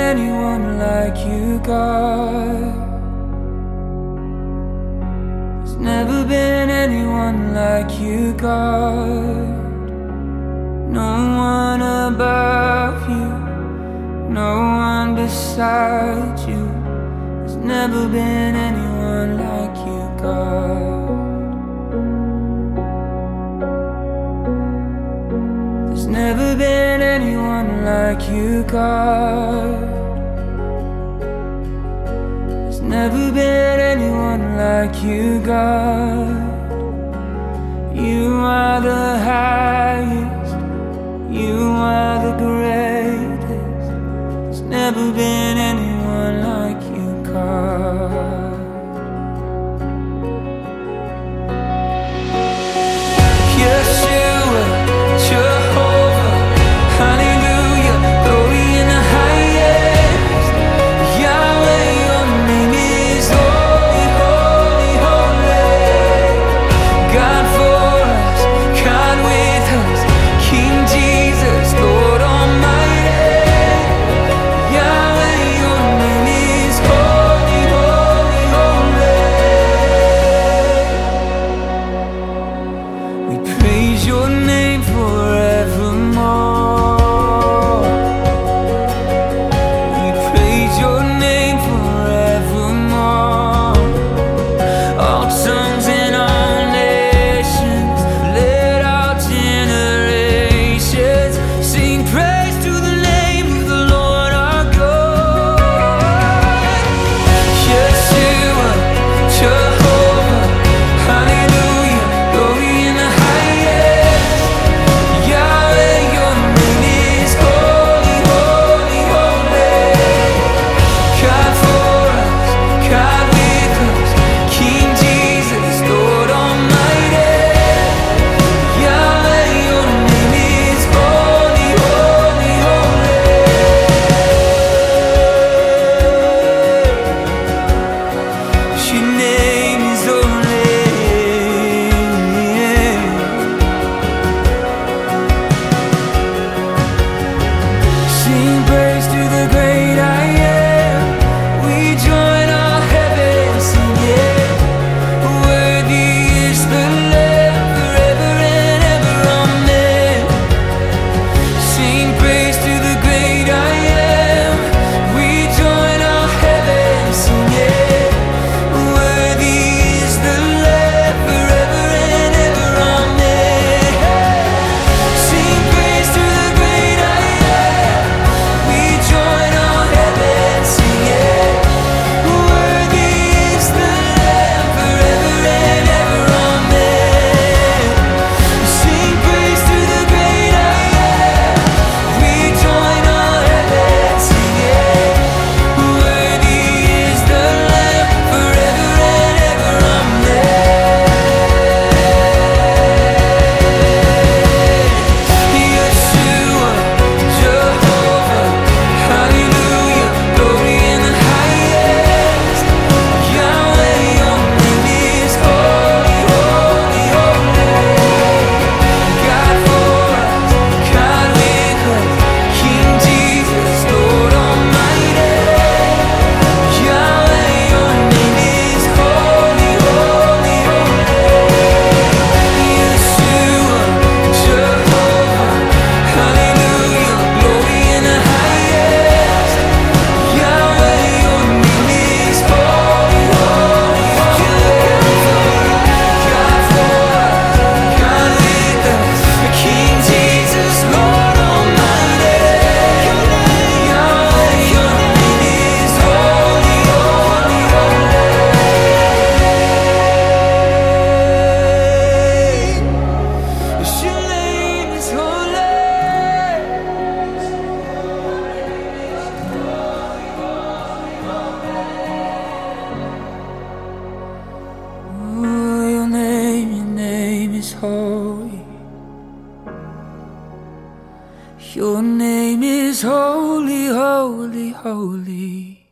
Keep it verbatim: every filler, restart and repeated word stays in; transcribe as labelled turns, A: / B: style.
A: anyone like you, God. There's never been anyone like you, God. No one above you, no one beside you. There's never been anyone like you, God. There's never been anyone like you, God. There's never been anyone like you, God. You are the highest, you are the greatest. There's never been anyone like you, God. Yeshua, Jehovah, hallelujah, glory in the highest. Yahweh, your name is holy, holy, holy. God for us, God with us, King Jesus, Lord Almighty. Yahweh, your name is holy, holy, holy. We praise your name forevermore. We praise your name forevermore. All tongues and all nations, let all generations sing praise to the name of the Lord our God. Yeshua, Jehovah, hallelujah, glory in the highest. Yahweh, your name is holy, holy, holy. God for us, God with us, King Jesus, Lord Almighty. Yahweh, your name is holy, holy, holy. Your name is holy. Sing praise to the great I am. We join all heaven, sing it. Worthy is the Lamb, forever and ever, amen. Sing praise to the great I am. We join all heaven, sing it. Worthy is the Lamb, forever and ever, amen. Sing praise to the great I am. We join all heaven, sing it. Worthy is the Lamb, forever and ever, amen. Sing praise to the great I am. We join all heaven, sing it. Worthy is the Lamb, forever and ever, amen. Yeshua, Jehovah, hallelujah, glory in the highest. Yahweh, your name is holy, holy, holy. God for us, God with us, King Jesus, Lord Almighty. Yahweh, your name is holy, holy, holy. Yeshua, Jehovah, hallelujah, glory in the highest. Yahweh, your name is holy, holy, holy. God for us, God with us, King Jesus, Lord Almighty. Yahweh, your name is holy, holy, holy. Your name is holy. Ooh, your name, your name is holy. Your name is holy, holy, holy.